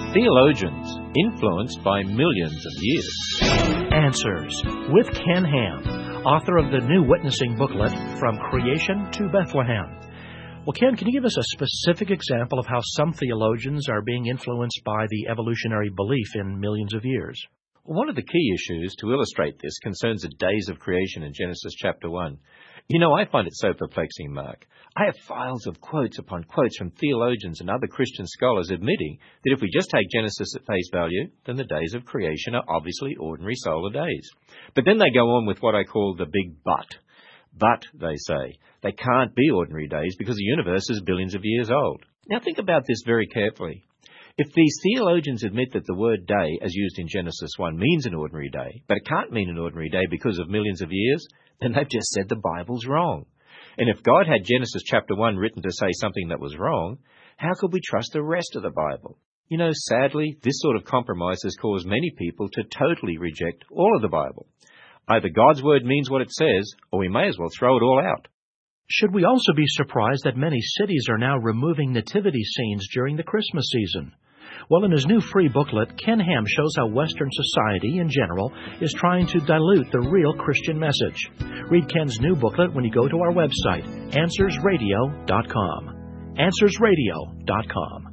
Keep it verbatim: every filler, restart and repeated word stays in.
Theologians influenced by millions of years. Answers with Ken Ham, author of the new witnessing booklet, From Creation to Bethlehem. Well, Ken, can you give us a specific example of how some theologians are being influenced by the evolutionary belief in millions of years? One of the key issues to illustrate this concerns the days of creation in Genesis chapter one. You know, I find it so perplexing, Mark. I have files of quotes upon quotes from theologians and other Christian scholars admitting that if we just take Genesis at face value, then the days of creation are obviously ordinary solar days. But then they go on with what I call the big but. But, they say, they can't be ordinary days because the universe is billions of years old. Now think about this very carefully. If these theologians admit that the word day, as used in Genesis one, means an ordinary day, but it can't mean an ordinary day because of millions of years, then they've just said the Bible's wrong. And if God had Genesis chapter one written to say something that was wrong, how could we trust the rest of the Bible? You know, sadly, this sort of compromise has caused many people to totally reject all of the Bible. Either God's word means what it says, or we may as well throw it all out. Should we also be surprised that many cities are now removing nativity scenes during the Christmas season? Well, in his new free booklet, Ken Ham shows how Western society in general is trying to dilute the real Christian message. Read Ken's new booklet when you go to our website, answers radio dot com. answers radio dot com.